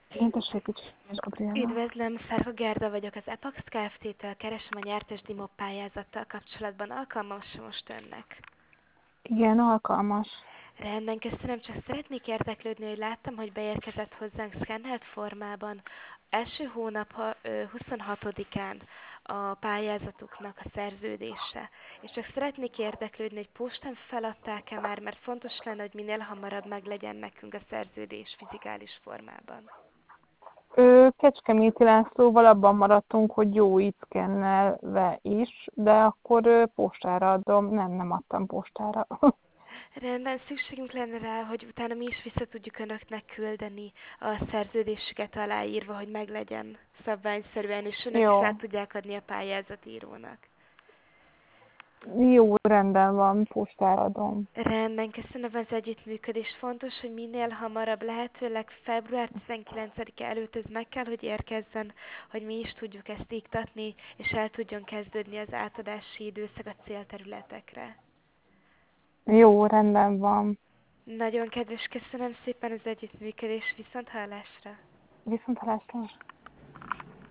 Én tessék, kicsit, Gabriela. Üdvözlöm, Szárka Gerda vagyok, az Epax Kft-től, keresem a nyertes DIMOP pályázattal kapcsolatban. Alkalmas most önnek. Igen, alkalmas. Rendben, köszönöm, csak szeretnék érdeklődni, hogy láttam, hogy beérkezett hozzánk szkennelt formában. Első hónap 26-án a pályázatuknak a szerződése. És csak szeretnék érdeklődni, hogy postán feladták-e már, mert fontos lenne, hogy minél hamarabb meglegyen nekünk a szerződés fizikális formában. Kecskeméti Lászlóval abban maradtunk, hogy jó itt szkennelve is, de akkor postára adom. Nem adtam postára. Rendben, szükségünk lenne rá, hogy utána mi is vissza tudjuk önöknek küldeni a szerződésüket aláírva, hogy meglegyen szabványszerűen, és önök is át Jó, tudják adni a pályázatírónak. jó, rendben van, postára adom. Rendben, köszönöm az együttműködést. Fontos, hogy minél hamarabb, lehetőleg február 19-e előtt ez meg kell, hogy érkezzen, hogy mi is tudjuk ezt iktatni, és el tudjon kezdődni az átadási időszak a célterületekre. Jó, rendben van. Nagyon kedves, köszönöm szépen az együttműködést, viszont hallásra! Viszontlátásra.